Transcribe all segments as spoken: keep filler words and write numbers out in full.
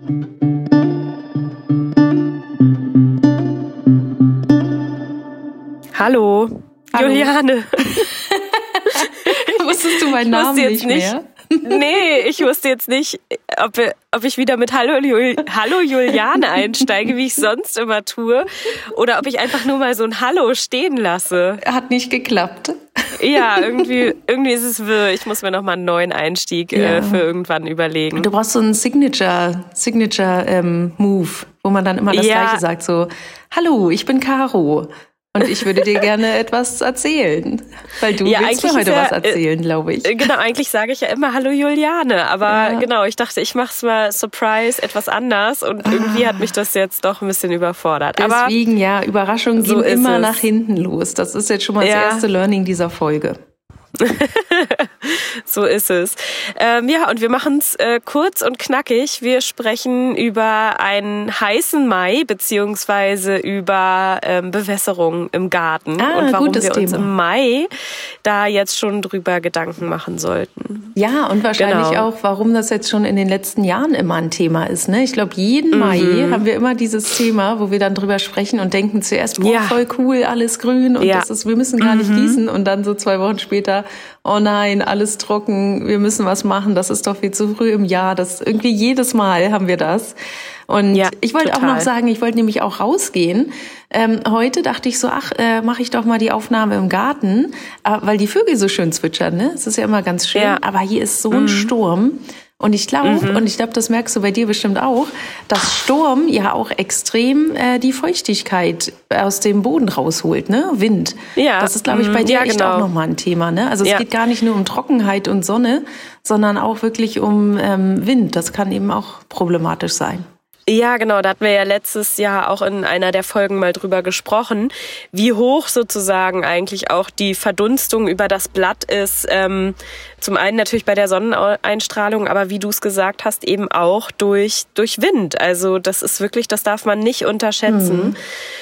Hallo, Hallo. Juliane. Wusstest du meinen Namen nicht mehr? Nee, ich wusste jetzt nicht, ob, ob ich wieder mit Hallo, Jul, Hallo Juliane einsteige, wie ich sonst immer tue, oder ob ich einfach nur mal so ein Hallo stehen lasse. Hat nicht geklappt. Ja, irgendwie, irgendwie ist es wirr. Ich muss mir noch mal einen neuen Einstieg ja. äh, für irgendwann überlegen. Du brauchst so einen Signature, Signature ähm, Move, wo man dann immer das ja. Gleiche sagt, so Hallo, ich bin Caro. Und ich würde dir gerne etwas erzählen, weil du ja, willst mir heute ja, was erzählen, glaube ich. Genau, eigentlich sage ich ja immer Hallo Juliane, aber ja. genau, ich dachte, ich mache es mal Surprise, etwas anders und irgendwie ah. hat mich das jetzt doch ein bisschen überfordert. Deswegen, aber ja, Überraschungen so gehen immer es. nach hinten los. Das ist jetzt schon mal ja. das erste Learning dieser Folge. So ist es. Ähm, ja, und wir machen es äh, kurz und knackig. Wir sprechen über einen heißen Mai beziehungsweise über ähm, Bewässerung im Garten ah, und warum gutes wir uns Thema. im Mai da jetzt schon drüber Gedanken machen sollten. Ja, und wahrscheinlich genau. auch, warum das jetzt schon in den letzten Jahren immer ein Thema ist. Ne? Ich glaube, jeden Mai mhm. haben wir immer dieses Thema, wo wir dann drüber sprechen und denken zuerst, boah, ja. voll cool, alles grün und ja. das ist, wir müssen gar nicht mhm. gießen und dann so zwei Wochen später, oh nein, alles trocken, wir müssen was machen, das ist doch viel zu früh im Jahr. Das irgendwie jedes Mal haben wir das. Und ja, ich wollte auch noch sagen, ich wollte nämlich auch rausgehen. Ähm, heute dachte ich so, ach, äh, mache ich doch mal die Aufnahme im Garten, äh, weil die Vögel so schön zwitschern, ne? Es ist ja immer ganz schön, ja. aber hier ist so ein mhm. Sturm. Und ich glaube, mhm. und ich glaube, das merkst du bei dir bestimmt auch, dass Sturm ja auch extrem äh, die Feuchtigkeit aus dem Boden rausholt, ne? Wind. Ja. Das ist, glaube ich, bei dir ja, echt genau. auch nochmal ein Thema, ne? Also es ja. geht gar nicht nur um Trockenheit und Sonne, sondern auch wirklich um ähm, Wind. Das kann eben auch problematisch sein. Ja, genau, da hatten wir ja letztes Jahr auch in einer der Folgen mal drüber gesprochen, wie hoch sozusagen eigentlich auch die Verdunstung über das Blatt ist. Ähm, zum einen natürlich bei der Sonneneinstrahlung, aber wie du es gesagt hast, eben auch durch, durch Wind. Also das ist wirklich, das darf man nicht unterschätzen. Mhm.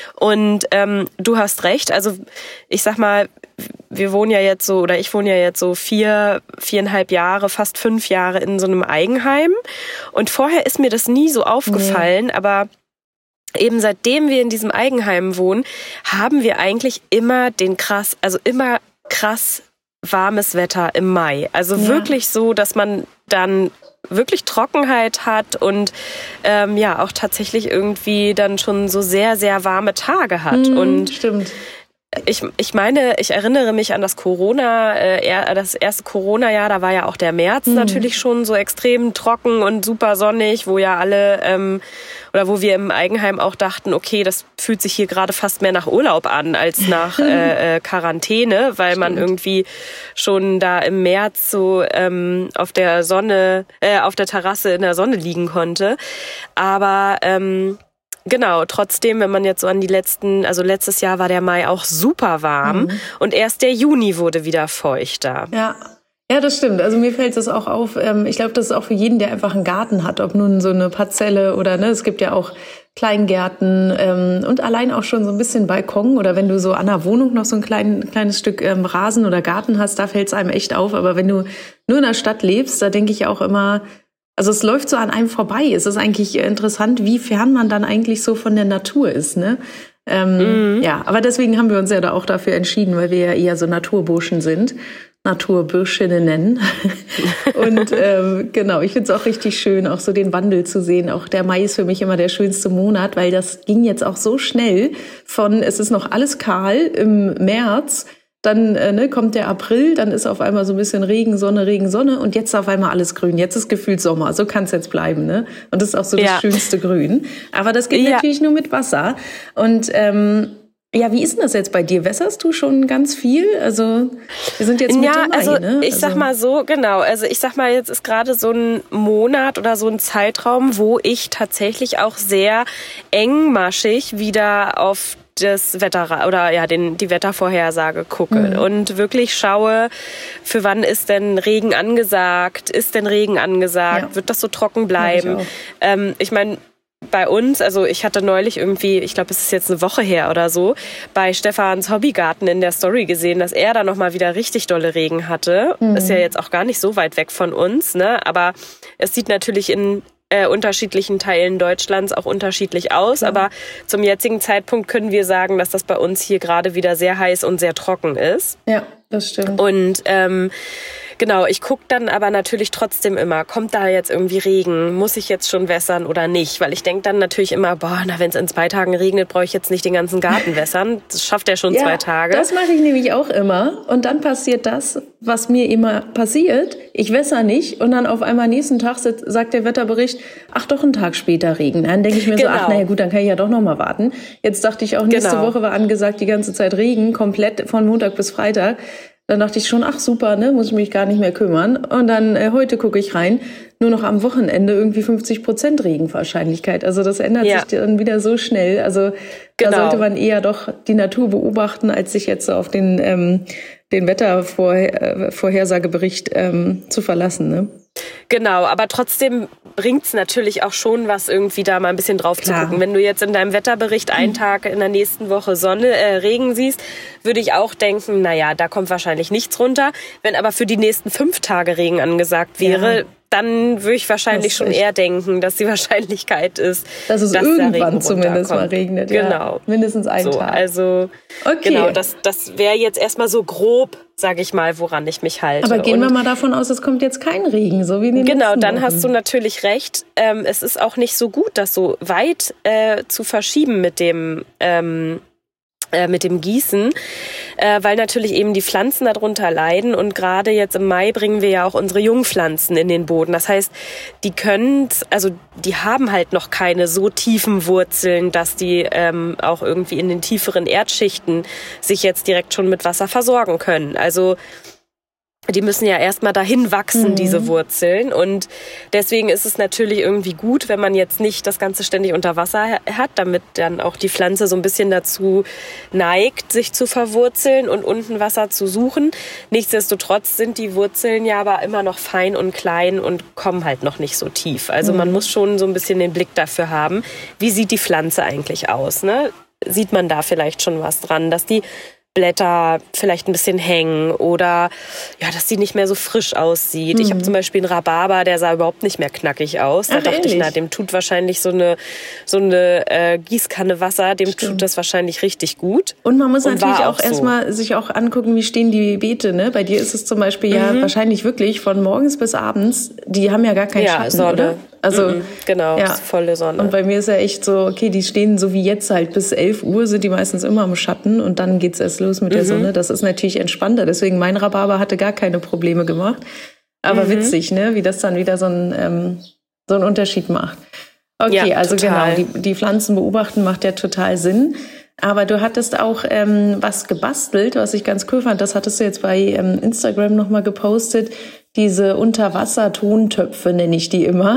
Und ähm, du hast recht, also ich sag mal, wir wohnen ja jetzt so, oder ich wohne ja jetzt so vier, viereinhalb Jahre, fast fünf Jahre in so einem Eigenheim. Und vorher ist mir das nie so aufgefallen, nee. aber eben seitdem wir in diesem Eigenheim wohnen, haben wir eigentlich immer den krass, also immer krass warmes Wetter im Mai. Also ja. wirklich so, dass man dann wirklich Trockenheit hat und ähm, ja auch tatsächlich irgendwie dann schon so sehr, sehr warme Tage hat. Mhm, und stimmt. Ich, ich meine, ich erinnere mich an das Corona, äh, das erste Corona-Jahr, da war ja auch der März mhm. natürlich schon so extrem trocken und super sonnig, wo ja alle, ähm, oder wo wir im Eigenheim auch dachten, okay, das fühlt sich hier gerade fast mehr nach Urlaub an als nach äh, Quarantäne, weil Stimmt. man irgendwie schon da im März so ähm, auf der Sonne, äh, auf der Terrasse in der Sonne liegen konnte. Aber ähm, Genau, trotzdem, wenn man jetzt so an die letzten, also letztes Jahr war der Mai auch super warm mhm. und erst der Juni wurde wieder feuchter. Ja. Ja, das stimmt. Also mir fällt das auch auf. Ich glaube, das ist auch für jeden, der einfach einen Garten hat, ob nun so eine Parzelle oder, ne, es gibt ja auch Kleingärten ähm, und allein auch schon so ein bisschen Balkon oder wenn du so an der Wohnung noch so ein klein, kleines Stück ähm, Rasen oder Garten hast, da fällt es einem echt auf. Aber wenn du nur in der Stadt lebst, da denke ich auch immer, also es läuft so an einem vorbei. Es ist eigentlich interessant, wie fern man dann eigentlich so von der Natur ist, ne? Ähm, mhm. Ja, aber deswegen haben wir uns ja da auch dafür entschieden, weil wir ja eher so Naturburschen sind, Naturburschinnen nennen. Und ähm, genau, ich finde es auch richtig schön, auch so den Wandel zu sehen. Auch der Mai ist für mich immer der schönste Monat, weil das ging jetzt auch so schnell von, es ist noch alles kahl im März, dann äh, ne, kommt der April, dann ist auf einmal so ein bisschen Regen, Sonne, Regen, Sonne und jetzt auf einmal alles grün. Jetzt ist gefühlt Sommer, so kann es jetzt bleiben, ne? Und das ist auch so das ja. schönste Grün. Aber das geht ja. natürlich nur mit Wasser. Und ähm, ja, wie ist denn das jetzt bei dir? Wässerst du schon ganz viel? Also wir sind jetzt Mitte ja, Mai, also, ne? Ich also. sag mal so, genau. Also ich sag mal, jetzt ist gerade so ein Monat oder so ein Zeitraum, wo ich tatsächlich auch sehr engmaschig wieder auf das Wetter oder ja den die Wettervorhersage gucke mhm. und wirklich schaue, für wann ist denn Regen angesagt, ist denn Regen angesagt, ja. wird das so trocken bleiben? Ich, ähm, ich meine, bei uns, also ich hatte neulich irgendwie, ich glaube, es ist jetzt eine Woche her oder so, bei Stefans Hobbygarten in der Story gesehen, dass er da nochmal wieder richtig dolle Regen hatte. Mhm. Ist ja jetzt auch gar nicht so weit weg von uns, ne? Aber es sieht natürlich in äh, unterschiedlichen Teilen Deutschlands auch unterschiedlich aus. Ja. Aber zum jetzigen Zeitpunkt können wir sagen, dass das bei uns hier gerade wieder sehr heiß und sehr trocken ist. Ja, das stimmt. Und ähm, genau, ich gucke dann aber natürlich trotzdem immer, kommt da jetzt irgendwie Regen, muss ich jetzt schon wässern oder nicht? Weil ich denke dann natürlich immer, boah, na, wenn es in zwei Tagen regnet, brauche ich jetzt nicht den ganzen Garten wässern. Das schafft er schon ja, zwei Tage. Das mache ich nämlich auch immer. Und dann passiert das, was mir immer passiert. Ich wässer nicht und dann auf einmal nächsten Tag sagt der Wetterbericht, ach doch, einen Tag später Regen. Dann denke ich mir genau. so, ach naja gut, dann kann ich ja doch noch mal warten. Jetzt dachte ich auch, nächste genau. Woche war angesagt, die ganze Zeit Regen, komplett von Montag bis Freitag. Dann dachte ich schon, ach super, ne, muss ich mich gar nicht mehr kümmern. Und dann äh, heute gucke ich rein, nur noch am Wochenende irgendwie fünfzig Prozent Regenwahrscheinlichkeit. Also das ändert ja. sich dann wieder so schnell. Also genau. da sollte man eher doch die Natur beobachten, als sich jetzt so auf den, ähm, den Wettervorhersagebericht ähm, zu verlassen, ne? Genau, aber trotzdem bringt's natürlich auch schon was, irgendwie da mal ein bisschen drauf Klar. zu gucken. Wenn du jetzt in deinem Wetterbericht einen Tag in der nächsten Woche Sonne, äh, Regen siehst, würde ich auch denken, naja, da kommt wahrscheinlich nichts runter. Wenn aber für die nächsten fünf Tage Regen angesagt wäre, ja. dann würde ich wahrscheinlich schon eher denken, dass die Wahrscheinlichkeit ist, dass es dass irgendwann zumindest mal regnet. Genau. Ja. Mindestens einen so, Tag. Also okay. genau, das, das wäre jetzt erstmal so grob, sage ich mal, woran ich mich halte. Aber gehen Und wir mal davon aus, es kommt jetzt kein Regen, so wie in den Genau, letzten dann Wochen. hast du natürlich recht. Ähm, es ist auch nicht so gut, das so weit äh, zu verschieben mit dem ähm, äh, mit dem Gießen, äh, weil natürlich eben die Pflanzen darunter leiden und gerade jetzt im Mai bringen wir ja auch unsere Jungpflanzen in den Boden. Das heißt, die können, also die haben halt noch keine so tiefen Wurzeln, dass die ähm, auch irgendwie in den tieferen Erdschichten sich jetzt direkt schon mit Wasser versorgen können. Also die müssen ja erstmal dahin wachsen, mhm. diese Wurzeln. Und deswegen ist es natürlich irgendwie gut, wenn man jetzt nicht das Ganze ständig unter Wasser hat, damit dann auch die Pflanze so ein bisschen dazu neigt, sich zu verwurzeln und unten Wasser zu suchen. Nichtsdestotrotz sind die Wurzeln ja aber immer noch fein und klein und kommen halt noch nicht so tief. Also mhm. man muss schon so ein bisschen den Blick dafür haben, wie sieht die Pflanze eigentlich aus, ne? Sieht man da vielleicht schon was dran, dass die Blätter vielleicht ein bisschen hängen oder ja, dass die nicht mehr so frisch aussieht. Mhm. Ich habe zum Beispiel einen Rhabarber, der sah überhaupt nicht mehr knackig aus. Da Ach, dachte ehrlich? ich, na, dem tut wahrscheinlich so eine so eine äh, Gießkanne Wasser, dem Stimmt. tut das wahrscheinlich richtig gut. Und man muss Und natürlich auch, auch so. erstmal sich auch angucken, wie stehen die Beete, ne? Bei dir ist es zum Beispiel mhm. ja wahrscheinlich wirklich von morgens bis abends, die haben ja gar keinen ja, Schatten, Sonne. oder? Also mhm, genau, ja. volle Sonne. Und bei mir ist ja echt so, okay, die stehen so wie jetzt halt bis elf Uhr, sind die meistens immer im Schatten und dann geht's erst los mit der mhm. Sonne. Das ist natürlich entspannter. Deswegen mein Rhabarber hatte gar keine Probleme gemacht. Aber mhm. witzig, ne, wie das dann wieder so einen, ähm, so einen Unterschied macht. Okay, ja, also total. genau, die, die Pflanzen beobachten macht ja total Sinn. Aber du hattest auch ähm, was gebastelt, was ich ganz cool fand. Das hattest du jetzt bei ähm, Instagram nochmal gepostet. Diese Unterwasser-Tontöpfe nenne ich die immer.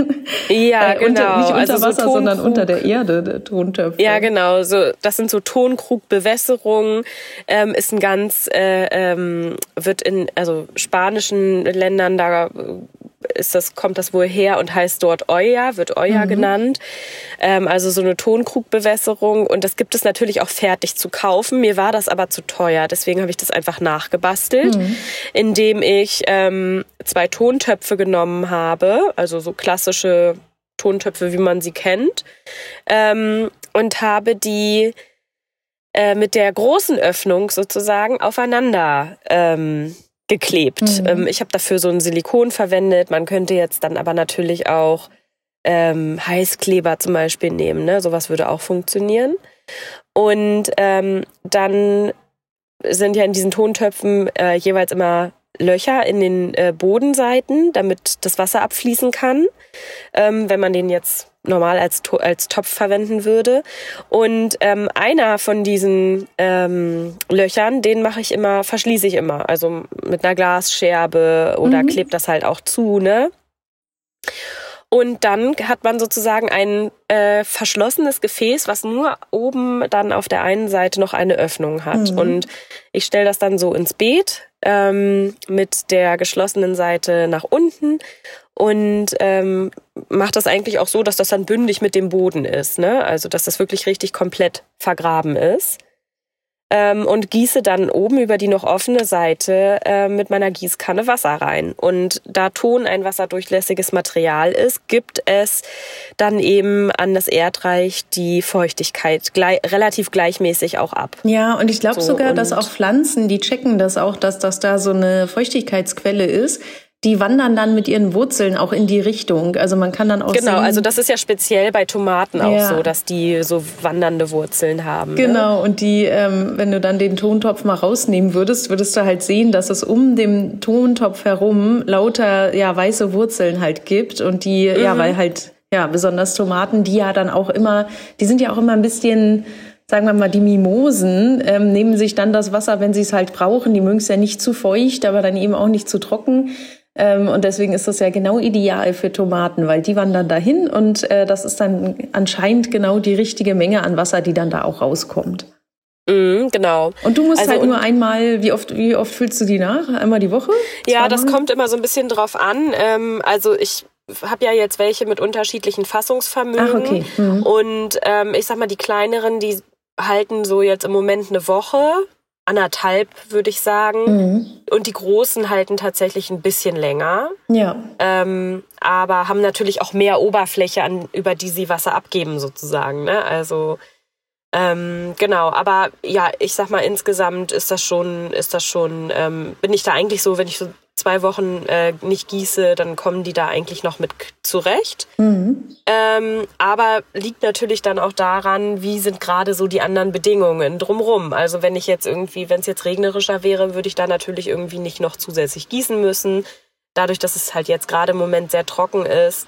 Ja, äh, genau. Unter, nicht unter also Wasser, so sondern unter der Erde, Tontöpfe. Ja, genau. So, das sind so Tonkrugbewässerungen. Ähm, ist ein ganz, äh, ähm, wird in also spanischen Ländern, da ist das, kommt das wohl her und heißt dort Olla, wird Olla mhm. genannt. Ähm, also so eine Tonkrugbewässerung. Und das gibt es natürlich auch fertig zu kaufen. Mir war das aber zu teuer. Deswegen habe ich das einfach nachgebastelt, mhm. indem ich ähm, zwei Tontöpfe genommen habe. Also so klassische Tontöpfe, wie man sie kennt. Ähm, und habe die äh, mit der großen Öffnung sozusagen aufeinander ähm, geklebt. Mhm. Ähm, ich habe dafür so ein Silikon verwendet. Man könnte jetzt dann aber natürlich auch ähm, Heißkleber zum Beispiel nehmen. Ne? Sowas würde auch funktionieren. Und ähm, dann sind ja in diesen Tontöpfen äh, jeweils immer Löcher in den äh, Bodenseiten, damit das Wasser abfließen kann, ähm, wenn man den jetzt normal als, to- als Topf verwenden würde. Und ähm, einer von diesen ähm, Löchern, den mache ich immer, verschließe ich immer. Also mit einer Glasscherbe oder mhm. klebt das halt auch zu, ne? Und dann hat man sozusagen ein äh, verschlossenes Gefäß, was nur oben dann auf der einen Seite noch eine Öffnung hat. Mhm. Und ich stelle das dann so ins Beet ähm, mit der geschlossenen Seite nach unten und ähm, mache das eigentlich auch so, dass das dann bündig mit dem Boden ist, ne? Also dass das wirklich richtig komplett vergraben ist. ähm, und gieße dann oben über die noch offene Seite äh, mit meiner Gießkanne Wasser rein. Und da Ton ein wasserdurchlässiges Material ist, gibt es dann eben an das Erdreich die Feuchtigkeit gleich, relativ gleichmäßig auch ab. Ja, und ich glaube so, sogar, dass auch Pflanzen, die checken das auch, dass das da so eine Feuchtigkeitsquelle ist. Die wandern dann mit ihren Wurzeln auch in die Richtung. Also man kann dann auch Genau, sehen, also das ist ja speziell bei Tomaten auch ja. so, dass die so wandernde Wurzeln haben. Genau, ne? und die, ähm, wenn du dann den Tontopf mal rausnehmen würdest, würdest du halt sehen, dass es um den Tontopf herum lauter ja weiße Wurzeln halt gibt. Und die, mhm. ja, weil halt, ja, besonders Tomaten, die ja dann auch immer, die sind ja auch immer ein bisschen... Sagen wir mal, die Mimosen ähm, nehmen sich dann das Wasser, wenn sie es halt brauchen. Die mögen es ja nicht zu feucht, aber dann eben auch nicht zu trocken. Ähm, und deswegen ist das ja genau ideal für Tomaten, weil die wandern dahin und äh, das ist dann anscheinend genau die richtige Menge an Wasser, die dann da auch rauskommt. Mm, genau. Und du musst also halt nur einmal, wie oft, wie oft füllst du die nach? Einmal die Woche? Ja, Zweimal? das kommt immer so ein bisschen drauf an. Ähm, also ich habe ja jetzt welche mit unterschiedlichen Fassungsvermögen. Ach, okay. Mhm. Und ähm, ich sag mal, die kleineren, die halten so jetzt im Moment eine Woche, anderthalb würde ich sagen. Mhm. Und die großen halten tatsächlich ein bisschen länger. Ja. Ähm, aber haben natürlich auch mehr Oberfläche, an, über die sie Wasser abgeben sozusagen. Ne? Also ähm, genau, aber ja, ich sag mal, insgesamt ist das schon, ist das schon, ähm, bin ich da eigentlich so, wenn ich so zwei Wochen äh, nicht gieße, dann kommen die da eigentlich noch mit zurecht. Mhm. Ähm, aber liegt natürlich dann auch daran, wie sind gerade so die anderen Bedingungen drumrum. Also wenn ich jetzt irgendwie, wenn es jetzt regnerischer wäre, würde ich da natürlich irgendwie nicht noch zusätzlich gießen müssen. Dadurch, dass es halt jetzt gerade im Moment sehr trocken ist,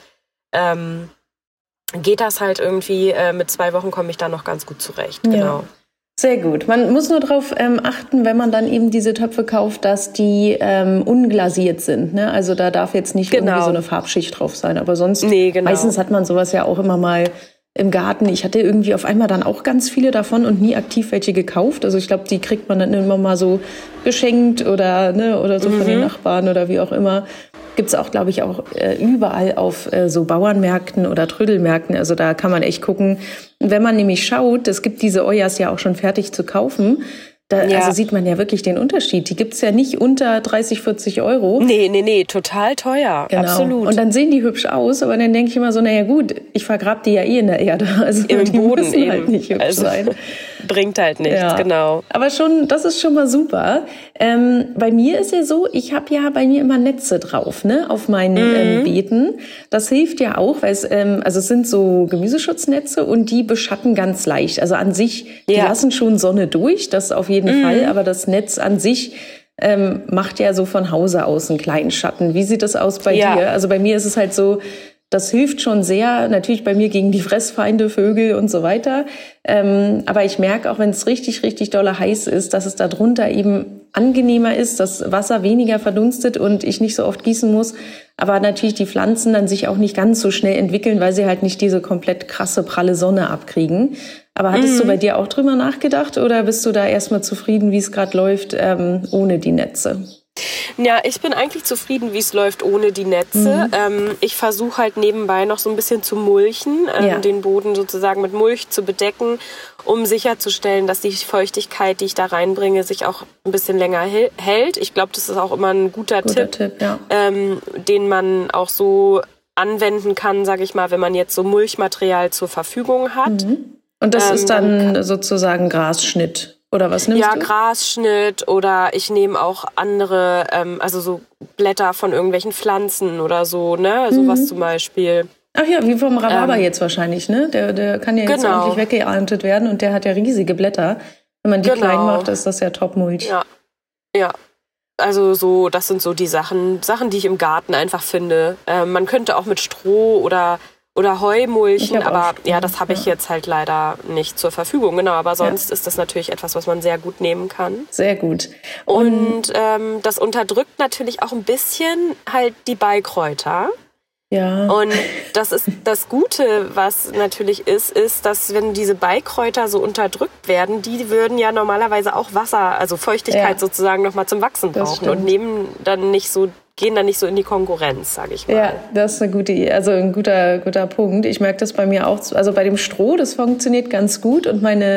ähm, geht das halt irgendwie, äh, mit zwei Wochen komme ich da noch ganz gut zurecht. Ja. Genau. Sehr gut. Man muss nur darauf ähm, achten, wenn man dann eben diese Töpfe kauft, dass die ähm, unglasiert sind. Ne? Also da darf jetzt nicht genau. irgendwie so eine Farbschicht drauf sein. Aber sonst, nee, genau. meistens hat man sowas ja auch immer mal im Garten. Ich hatte irgendwie auf einmal dann auch ganz viele davon und nie aktiv welche gekauft. Also ich glaube, die kriegt man dann immer mal so geschenkt oder, ne, oder so mhm. von den Nachbarn oder wie auch immer. Gibt's auch, glaube ich, auch äh, überall auf äh, so Bauernmärkten oder Trödelmärkten. Also da kann man echt gucken. Und wenn man nämlich schaut, es gibt diese Ojas ja auch schon fertig zu kaufen. Da ja. also sieht man ja wirklich den Unterschied. Die gibt's ja nicht unter dreißig, vierzig Euro. Nee, nee, nee, total teuer. Genau. Absolut. Und dann sehen die hübsch aus, aber dann denke ich immer so, naja gut, ich vergrab die ja eh in der Erde. Also im die Boden müssen eben. halt nicht hübsch also, sein. Bringt halt nichts, ja. genau. Aber schon, das ist schon mal super. Ähm, bei mir ist ja so, ich habe ja bei mir immer Netze drauf, ne, auf meinen mhm. ähm, Beeten. Das hilft ja auch, weil es, ähm, also es sind so Gemüseschutznetze und die beschatten ganz leicht. Also an sich, die ja. lassen schon Sonne durch, das auf jeden mhm. Fall, aber das Netz an sich ähm, macht ja so von Hause aus einen kleinen Schatten. Wie sieht das aus bei ja. dir? Also bei mir ist es halt so, das hilft schon sehr, natürlich bei mir gegen die Fressfeinde, Vögel und so weiter. Ähm, aber ich merke auch, wenn es richtig, richtig dolle heiß ist, dass es da drunter eben angenehmer ist, dass Wasser weniger verdunstet und ich nicht so oft gießen muss. Aber natürlich die Pflanzen dann sich auch nicht ganz so schnell entwickeln, weil sie halt nicht diese komplett krasse, pralle Sonne abkriegen. Aber hattest mhm. du bei dir auch drüber nachgedacht oder bist du da erstmal zufrieden, wie es gerade läuft, ähm, ohne die Netze? Ja, ich bin eigentlich zufrieden, wie es läuft ohne die Netze. Mhm. Ähm, ich versuche halt nebenbei noch so ein bisschen zu mulchen, ähm, ja. den Boden sozusagen mit Mulch zu bedecken, um sicherzustellen, dass die Feuchtigkeit, die ich da reinbringe, sich auch ein bisschen länger hält. Ich glaube, das ist auch immer ein guter, guter Tipp, Tipp ja. ähm, den man auch so anwenden kann, sage ich mal, wenn man jetzt so Mulchmaterial zur Verfügung hat. Mhm. Und das ähm, ist dann, dann sozusagen Grasschnitt? Oder was nimmst ja, du? Ja, Grasschnitt oder ich nehme auch andere, ähm, also so Blätter von irgendwelchen Pflanzen oder so, ne? Sowas mhm. zum Beispiel. Ach ja, wie vom Rhabarber ähm, jetzt wahrscheinlich, ne? Der, der kann ja jetzt genau. ordentlich weggeerntet werden und der hat ja riesige Blätter. Wenn man die genau. klein macht, ist das ja Top-Mulch. Ja, ja. Also so, das sind so die Sachen, Sachen, die ich im Garten einfach finde. Ähm, man könnte auch mit Stroh oder Oder Heu mulchen, aber auch, ja, das habe ich ja. jetzt halt leider nicht zur Verfügung. Genau, aber sonst ja. ist das natürlich etwas, was man sehr gut nehmen kann. Sehr gut. Und, Und ähm, das unterdrückt natürlich auch ein bisschen halt die Beikräuter. Ja. Und das ist das Gute, was natürlich ist, ist, dass wenn diese Beikräuter so unterdrückt werden, die würden ja normalerweise auch Wasser, also Feuchtigkeit ja. sozusagen nochmal zum Wachsen brauchen und nehmen dann nicht so gehen dann nicht so in die Konkurrenz, sage ich mal. Ja, das ist eine gute, also ein guter, guter Punkt. Ich merke das bei mir auch, also bei dem Stroh, das funktioniert ganz gut und meine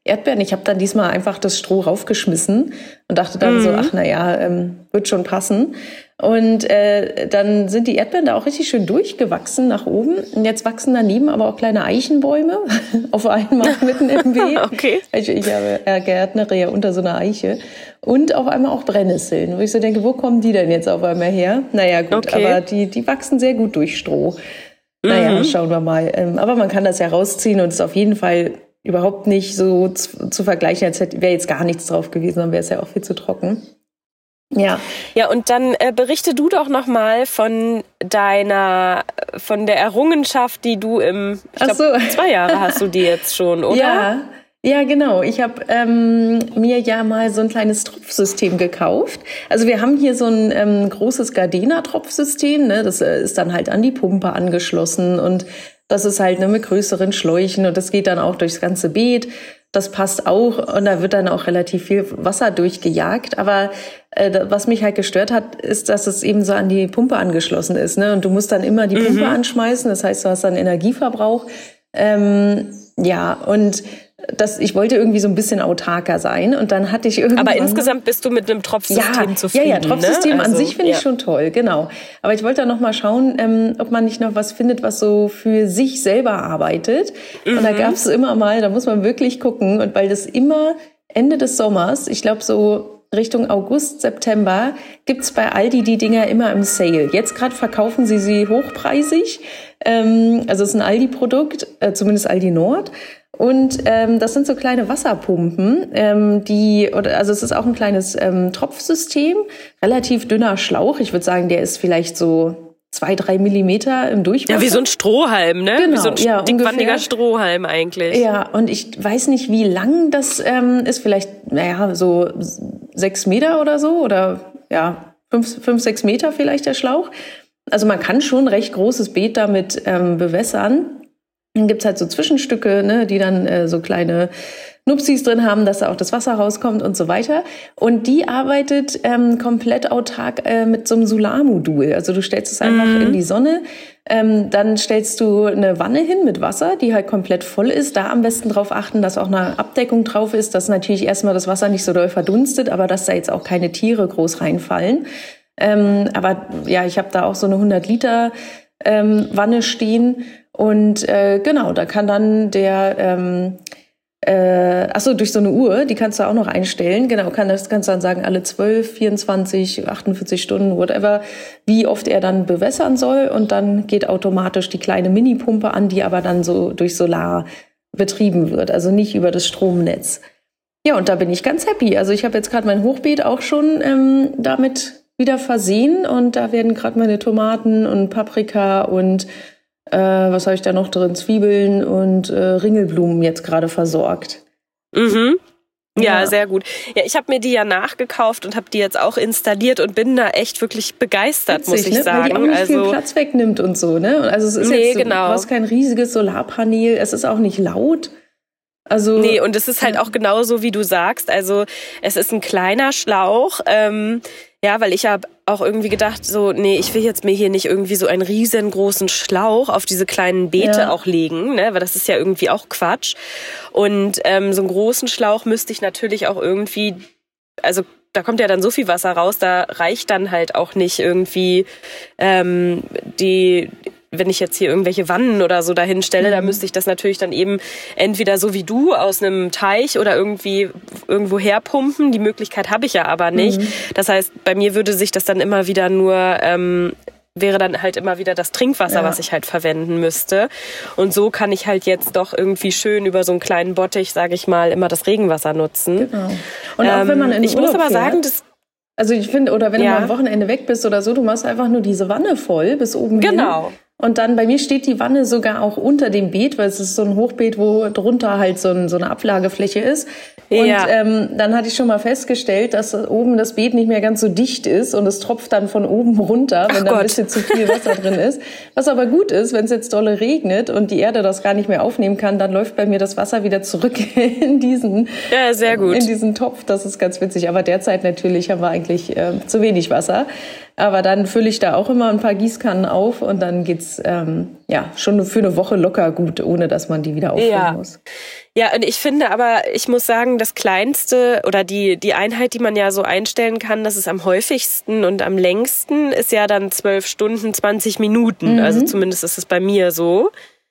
Erdbeeren. Ich habe dann diesmal einfach das Stroh raufgeschmissen und dachte dann mhm. so, ach naja, ähm, wird schon passen. Und äh, dann sind die Erdbeeren da auch richtig schön durchgewachsen nach oben. Und jetzt wachsen daneben aber auch kleine Eichenbäume auf einmal mitten im Beet. Okay. Ich, ich habe äh, Gärtnere ja unter so einer Eiche. Und auf einmal auch Brennnesseln, wo ich so denke, wo kommen die denn jetzt auf einmal her? Naja, gut, okay. aber die, die wachsen sehr gut durch Stroh. Naja, mhm. schauen wir mal. Ähm, aber man kann das ja rausziehen und es ist auf jeden Fall überhaupt nicht so zu, zu vergleichen, als wäre jetzt gar nichts drauf gewesen, dann wäre es ja auch viel zu trocken. Ja. Ja, und dann äh, berichte du doch noch mal von deiner, von der Errungenschaft, die du im, ich glaube, so. zwei Jahre hast du die jetzt schon, oder? Ja, ja, genau. Ich habe ähm, mir ja mal so ein kleines Tropfsystem gekauft. Also wir haben hier so ein ähm, großes Gardena-Tropfsystem, ne? Das äh, ist dann halt an die Pumpe angeschlossen und das ist halt ne, mit größeren Schläuchen und das geht dann auch durchs ganze Beet. Das passt auch und da wird dann auch relativ viel Wasser durchgejagt. Aber äh, was mich halt gestört hat, ist, dass es eben so an die Pumpe angeschlossen ist. Ne? Und du musst dann immer die Pumpe mhm. anschmeißen. Das heißt, du hast dann Energieverbrauch. Ähm, ja, und das, ich wollte irgendwie so ein bisschen autarker sein und dann hatte ich irgendwann... Aber insgesamt bist du mit einem Tropfsystem ja, zufrieden, Ja, ja, Tropfsystem ne? also, an sich finde ja. ich schon toll, genau. Aber ich wollte dann noch mal schauen, ähm, ob man nicht noch was findet, was so für sich selber arbeitet. Mhm. Und da gab es immer mal, da muss man wirklich gucken und weil das immer Ende des Sommers, ich glaube so Richtung August, September, gibt's bei Aldi die Dinger immer im Sale. Jetzt gerade verkaufen sie sie hochpreisig. Ähm, also es ist ein Aldi-Produkt, äh, zumindest Aldi Nord. Und ähm, das sind so kleine Wasserpumpen, ähm, die, oder also es ist auch ein kleines ähm, Tropfsystem, relativ dünner Schlauch. Ich würde sagen, der ist vielleicht so zwei, drei Millimeter im Durchmesser. Ja, wie so ein Strohhalm, ne? Genau, wie so ein ja, dickwandiger Strohhalm eigentlich. Ja, und ich weiß nicht, wie lang das ähm, ist. Vielleicht, naja, so sechs Meter oder so oder ja, fünf, fünf, sechs Meter vielleicht der Schlauch. Also man kann schon ein recht großes Beet damit ähm, bewässern. Dann gibt's halt so Zwischenstücke, ne, die dann äh, so kleine Nupsis drin haben, dass da auch das Wasser rauskommt und so weiter. Und die arbeitet ähm, komplett autark äh, mit so einem Solarmodul. Also du stellst es einfach mhm. in die Sonne, ähm, dann stellst du eine Wanne hin mit Wasser, die halt komplett voll ist. Da am besten drauf achten, dass auch eine Abdeckung drauf ist, dass natürlich erstmal das Wasser nicht so doll verdunstet, aber dass da jetzt auch keine Tiere groß reinfallen. Ähm, aber ja, ich habe da auch so eine hundert Liter ähm, Wanne stehen. Und äh, genau, da kann dann der, ähm, äh, ach so, durch so eine Uhr, die kannst du auch noch einstellen. Genau, kann das kannst du dann sagen, alle zwölf, vierundzwanzig, achtundvierzig Stunden, whatever, wie oft er dann bewässern soll. Und dann geht automatisch die kleine Minipumpe an, die aber dann so durch Solar betrieben wird, also nicht über das Stromnetz. Ja, und da bin ich ganz happy. Also ich habe jetzt gerade mein Hochbeet auch schon ähm, damit wieder versehen und da werden gerade meine Tomaten und Paprika und Äh, was habe ich da noch drin? Zwiebeln und äh, Ringelblumen jetzt gerade versorgt. Mhm. Ja, ja, sehr gut. Ja, ich habe mir die ja nachgekauft und habe die jetzt auch installiert und bin da echt wirklich begeistert, Witzig, muss ich ne? sagen. Weil die auch nicht also, viel Platz wegnimmt und so, ne? Also es ist nee, jetzt, genau. du hast kein riesiges Solarpanel, es ist auch nicht laut. Also, nee, und es ist halt auch genauso, wie du sagst. Also es ist ein kleiner Schlauch. Ähm, ja, weil ich habe auch irgendwie gedacht, so, nee, ich will jetzt mir hier nicht irgendwie so einen riesengroßen Schlauch auf diese kleinen Beete ja. auch legen, ne? Weil das ist ja irgendwie auch Quatsch. Und ähm, so einen großen Schlauch müsste ich natürlich auch irgendwie, also da kommt ja dann so viel Wasser raus, da reicht dann halt auch nicht irgendwie ähm, die... Wenn ich jetzt hier irgendwelche Wannen oder so dahin stelle, mhm. dann müsste ich das natürlich dann eben entweder so wie du aus einem Teich oder irgendwie irgendwo herpumpen. Die Möglichkeit habe ich ja aber nicht. Mhm. Das heißt, bei mir würde sich das dann immer wieder nur, ähm, wäre dann halt immer wieder das Trinkwasser, ja. was ich halt verwenden müsste. Und so kann ich halt jetzt doch irgendwie schön über so einen kleinen Bottich, sage ich mal, immer das Regenwasser nutzen. Genau. Und auch ähm, wenn man in Ich Urlaub muss aber fährt, sagen, das also ich finde, oder wenn ja. du mal am Wochenende weg bist oder so, du machst einfach nur diese Wanne voll bis oben hin. Genau. Und dann bei mir steht die Wanne sogar auch unter dem Beet, weil es ist so ein Hochbeet, wo drunter halt so, ein, so eine Ablagefläche ist. Und ja. ähm, dann hatte ich schon mal festgestellt, dass oben das Beet nicht mehr ganz so dicht ist und es tropft dann von oben runter, wenn Ach da Gott. ein bisschen zu viel Wasser drin ist. Was aber gut ist, wenn es jetzt dolle regnet und die Erde das gar nicht mehr aufnehmen kann, dann läuft bei mir das Wasser wieder zurück in diesen, ja, sehr gut. in diesen Topf. Das ist ganz witzig. Aber derzeit natürlich haben wir eigentlich äh, zu wenig Wasser. Aber dann fülle ich da auch immer ein paar Gießkannen auf und dann geht's ähm, ja schon für eine Woche locker gut, ohne dass man die wieder auffüllen ja. muss. Ja, und ich finde aber, ich muss sagen, das Kleinste oder die, die Einheit, die man ja so einstellen kann, das ist am häufigsten und am längsten, ist ja dann zwölf Stunden, zwanzig Minuten. Mhm. Also zumindest ist es bei mir so.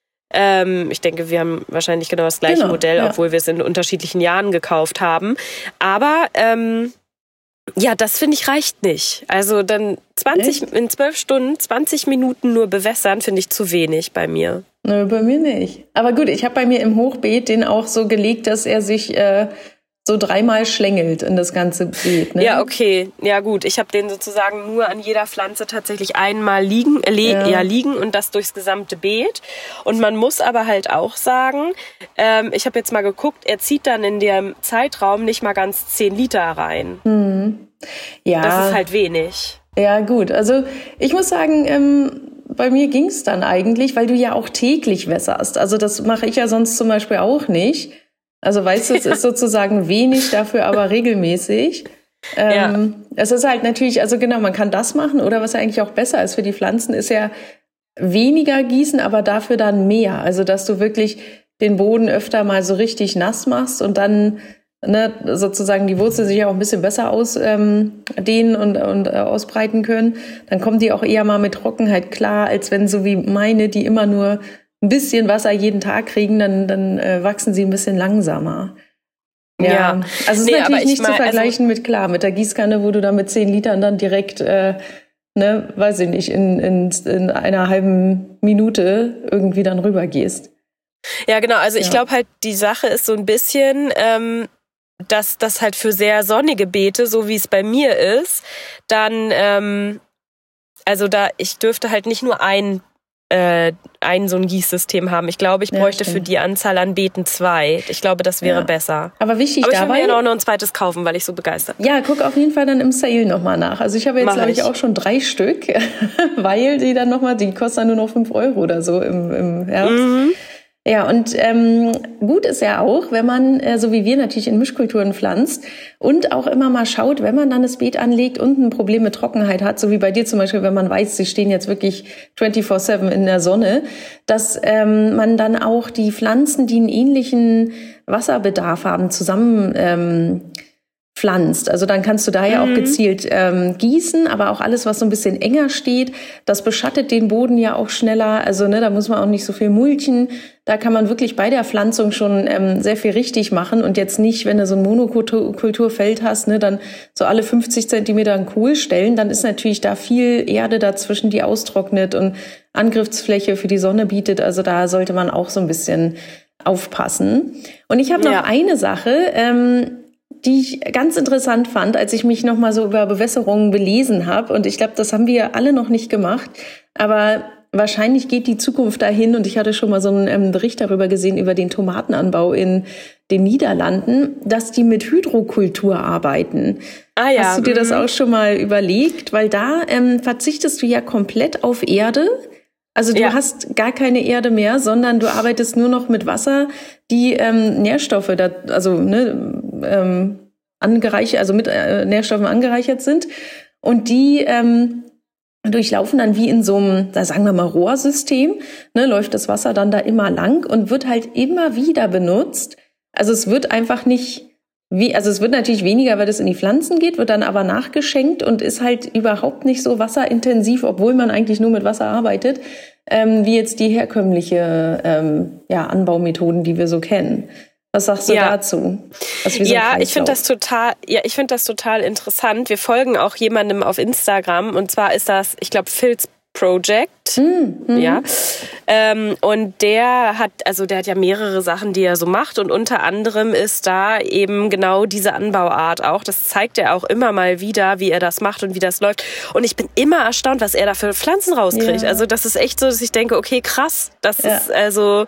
Ähm, ich denke, wir haben wahrscheinlich genau das gleiche genau, Modell, ja. obwohl wir es in unterschiedlichen Jahren gekauft haben. Aber ähm, ja, das finde ich reicht nicht. Also dann zwanzig Echt? in zwölf Stunden, zwanzig Minuten nur bewässern, finde ich zu wenig bei mir. Nö, bei mir nicht. Aber gut, ich habe bei mir im Hochbeet den auch so gelegt, dass er sich äh, so dreimal schlängelt in das ganze Beet. Ne? Ja, okay. Ja gut, ich habe den sozusagen nur an jeder Pflanze tatsächlich einmal liegen, äh, ja. ja, liegen und das durchs gesamte Beet. Und man muss aber halt auch sagen, ähm, ich habe jetzt mal geguckt, er zieht dann in dem Zeitraum nicht mal ganz zehn Liter rein. Mhm. Ja. Das ist halt wenig. Ja gut, also ich muss sagen, ähm, bei mir ging es dann eigentlich, weil du ja auch täglich wässerst. Also das mache ich ja sonst zum Beispiel auch nicht. Also weißt du, es ist sozusagen wenig, dafür aber regelmäßig. Ähm, ja. Es ist halt natürlich, also genau, man kann das machen oder was eigentlich auch besser ist für die Pflanzen, ist ja weniger gießen, aber dafür dann mehr. Also dass du wirklich den Boden öfter mal so richtig nass machst und dann ne, sozusagen die Wurzeln sich auch ein bisschen besser ausdehnen ähm, und, und äh, ausbreiten können. Dann kommen die auch eher mal mit Trockenheit klar, als wenn so wie meine, die immer nur ein bisschen Wasser jeden Tag kriegen, dann, dann äh, wachsen sie ein bisschen langsamer. Ja, ja. Also es ist nee, natürlich nicht mein, zu vergleichen also, mit, klar, mit der Gießkanne, wo du dann mit zehn Litern dann direkt, äh, ne, weiß ich nicht, in, in, in einer halben Minute irgendwie dann rüber gehst. Ja, genau, also ich ja. glaube halt, die Sache ist so ein bisschen, ähm, dass das halt für sehr sonnige Beete, so wie es bei mir ist, dann, ähm, also da, ich dürfte halt nicht nur ein Äh, ein so ein Gießsystem haben. Ich glaube, ich bräuchte ja, für die Anzahl an Beeten zwei. Ich glaube, das wäre ja. besser. Aber wichtig Aber ich dabei... will mir ja noch ein zweites kaufen, weil ich so begeistert bin. Ja, guck auf jeden Fall dann im Sale nochmal nach. Also ich habe jetzt, glaube ich, ich, auch schon drei Stück, weil die dann nochmal, die kosten dann nur noch fünf Euro oder so im, im Herbst. Mhm. Ja, und ähm, gut ist ja auch, wenn man, äh, so wie wir natürlich in Mischkulturen pflanzt und auch immer mal schaut, wenn man dann das Beet anlegt und ein Problem mit Trockenheit hat, so wie bei dir zum Beispiel, wenn man weiß, sie stehen jetzt wirklich vierundzwanzig sieben in der Sonne, dass ähm, man dann auch die Pflanzen, die einen ähnlichen Wasserbedarf haben, zusammen ähm, pflanzt. Also dann kannst du da ja mhm. auch gezielt ähm, gießen, aber auch alles, was so ein bisschen enger steht, das beschattet den Boden ja auch schneller. Also ne, da muss man auch nicht so viel mulchen. Da kann man wirklich bei der Pflanzung schon ähm, sehr viel richtig machen und jetzt nicht, wenn du so ein Monokulturfeld hast, ne, dann so alle fünfzig Zentimeter einen Kohl stellen, dann ist natürlich da viel Erde dazwischen, die austrocknet und Angriffsfläche für die Sonne bietet. Also da sollte man auch so ein bisschen aufpassen. Und ich habe noch ja. eine Sache, ähm, die ich ganz interessant fand, als ich mich noch mal so über Bewässerungen belesen habe. Und ich glaube, das haben wir alle noch nicht gemacht. Aber wahrscheinlich geht die Zukunft dahin. Und ich hatte schon mal so einen ähm, Bericht darüber gesehen, über den Tomatenanbau in den Niederlanden, dass die mit Hydrokultur arbeiten. Ah ja. Hast du dir das auch schon mal überlegt? Weil da ähm, verzichtest du ja komplett auf Erde. Also du ja. hast gar keine Erde mehr, sondern du arbeitest nur noch mit Wasser, die ähm, Nährstoffe, da, also ne, ähm, angereichert, also mit äh, Nährstoffen angereichert sind und die ähm, durchlaufen dann wie in so einem, da sagen wir mal Rohrsystem, ne, läuft das Wasser dann da immer lang und wird halt immer wieder benutzt. Also es wird einfach nicht Wie, also es wird natürlich weniger, weil das in die Pflanzen geht, wird dann aber nachgeschenkt und ist halt überhaupt nicht so wasserintensiv, obwohl man eigentlich nur mit Wasser arbeitet, ähm, wie jetzt die herkömmliche ähm, ja, Anbaumethoden, die wir so kennen. Was sagst du ja. dazu? So ja, ich finde das total, ja, ich finde das total interessant. Wir folgen auch jemandem auf Instagram und zwar ist das, ich glaube, Phil's Project, mhm. ja, ähm, und der hat, also der hat ja mehrere Sachen, die er so macht und unter anderem ist da eben genau diese Anbauart auch. Das zeigt er auch immer mal wieder, wie er das macht und wie das läuft. Und ich bin immer erstaunt, was er da für Pflanzen rauskriegt. Ja. Also das ist echt so, dass ich denke, okay, krass, das ja. ist also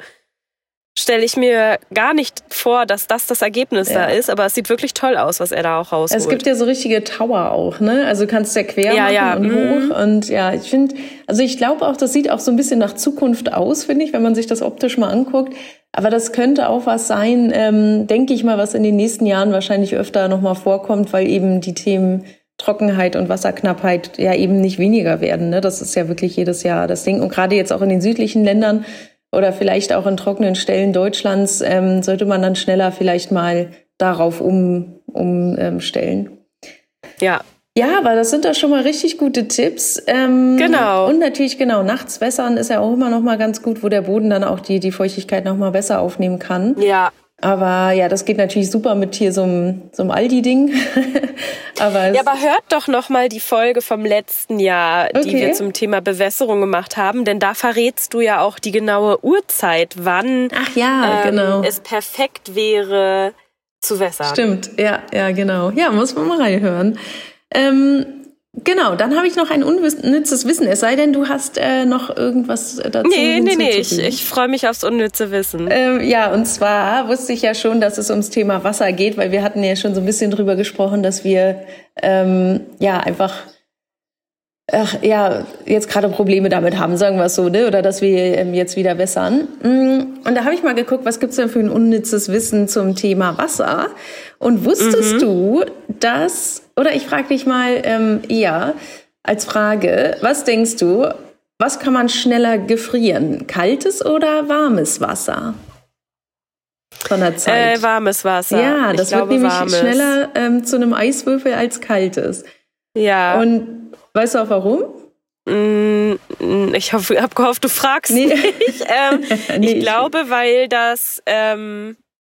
stelle ich mir gar nicht vor, dass das das Ergebnis ja. da ist, aber es sieht wirklich toll aus, was er da auch rausholt. Es gibt ja so richtige Tower auch, ne? Also du kannst ja quer ja, machen ja. und mhm. hoch und ja, ich finde, also ich glaube auch, das sieht auch so ein bisschen nach Zukunft aus, finde ich, wenn man sich das optisch mal anguckt. Aber das könnte auch was sein, ähm, denke ich mal, was in den nächsten Jahren wahrscheinlich öfter nochmal vorkommt, weil eben die Themen Trockenheit und Wasserknappheit ja eben nicht weniger werden. Ne? Das ist ja wirklich jedes Jahr das Ding. Und gerade jetzt auch in den südlichen Ländern oder vielleicht auch in trockenen Stellen Deutschlands ähm, sollte man dann schneller vielleicht mal darauf um, umstellen. Ja. Ja, aber das sind doch schon mal richtig gute Tipps. Ähm, genau. Und natürlich, genau, nachts wässern ist ja auch immer noch mal ganz gut, wo der Boden dann auch die, die Feuchtigkeit noch mal besser aufnehmen kann. Ja. Aber ja, das geht natürlich super mit hier so einem, so einem Aldi-Ding. aber ja, aber hört doch noch mal die Folge vom letzten Jahr, okay. die wir zum Thema Bewässerung gemacht haben. Denn da verrätst du ja auch die genaue Uhrzeit, wann Ach ja, ähm, genau. es perfekt wäre zu wässern. Stimmt, ja, ja, genau. Ja, muss man mal reinhören. Ähm, genau, dann habe ich noch ein unnützes Wissen. Es sei denn, du hast äh, noch irgendwas dazu. Nee, nee, nee, ich, ich freue mich aufs unnütze Wissen. Ähm, ja, und zwar wusste ich ja schon, dass es ums Thema Wasser geht, weil wir hatten ja schon so ein bisschen drüber gesprochen, dass wir ähm, ja einfach ach, ja, jetzt gerade Probleme damit haben, sagen wir es so, ne? Oder dass wir ähm, jetzt wieder wässern. Und da habe ich mal geguckt, was gibt's denn für ein unnützes Wissen zum Thema Wasser? Und wusstest mhm. du, dass, oder ich frage dich mal ähm, eher als Frage, was denkst du, was kann man schneller gefrieren? Kaltes oder warmes Wasser? Von der Zeit. Äh, warmes Wasser. Ja, das ich wird glaube, nämlich warmes. schneller ähm, zu einem Eiswürfel als kaltes. Ja. Und weißt du auch warum? Ich habe hab gehofft, du fragst nee. mich. Ähm, nee, ich, ich glaube, weil das ähm,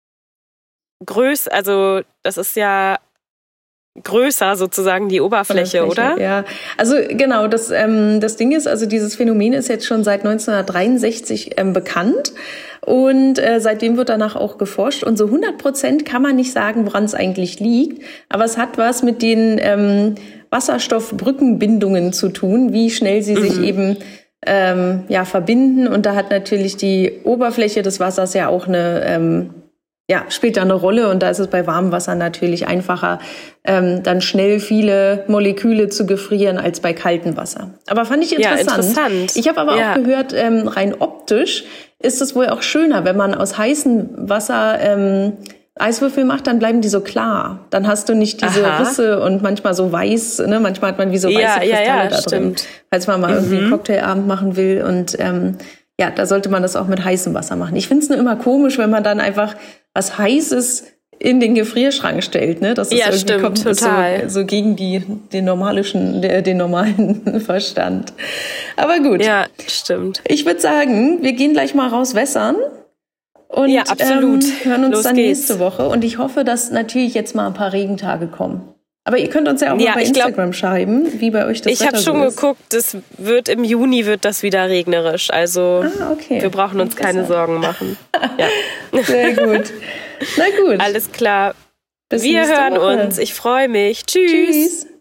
größer, also das ist ja größer sozusagen die Oberfläche, oder? Ja, also genau, das, ähm, das Ding ist, also dieses Phänomen ist jetzt schon seit neunzehnhundertdreiundsechzig ähm, bekannt und äh, seitdem wird danach auch geforscht und so hundert Prozent kann man nicht sagen, woran es eigentlich liegt, aber es hat was mit den ähm, Wasserstoffbrückenbindungen zu tun, wie schnell sie mhm. sich eben ähm, ja, verbinden und da hat natürlich die Oberfläche des Wassers ja auch eine ähm, Ja, spielt da eine Rolle und da ist es bei warmem Wasser natürlich einfacher, ähm, dann schnell viele Moleküle zu gefrieren als bei kaltem Wasser. Aber fand ich interessant. Ja, interessant. Ich habe aber ja. auch gehört, ähm, rein optisch ist es wohl auch schöner, wenn man aus heißem Wasser ähm, Eiswürfel macht, dann bleiben die so klar. Dann hast du nicht diese Aha. Risse und manchmal so weiß, ne? Manchmal hat man wie so weiße ja, Kristalle ja, ja, da drin. stimmt. Falls man mal mhm. irgendwie einen Cocktailabend machen will und ähm, ja, da sollte man das auch mit heißem Wasser machen. Ich finde es nur immer komisch, wenn man dann einfach was Heißes in den Gefrierschrank stellt, ne? Das ist ja, irgendwie stimmt, kommt total. So, so gegen die, den normalischen, den normalen Verstand. Aber gut. Ja, stimmt. Ich würde sagen, wir gehen gleich mal raus wässern. Und ja, absolut. Ähm, hören uns Los dann geht's. nächste Woche. Und ich hoffe, dass natürlich jetzt mal ein paar Regentage kommen. Aber ihr könnt uns ja auch ja, mal bei Instagram glaub, schreiben, wie bei euch das ich Wetter habe schon so ist. geguckt, es wird im Juni wird das wieder regnerisch. Also ah, okay. wir brauchen uns keine Sorgen machen. Ja. Sehr gut. Na gut. Alles klar. Bis wir hören Woche. uns. Ich freue mich. Tschüss. Tschüss.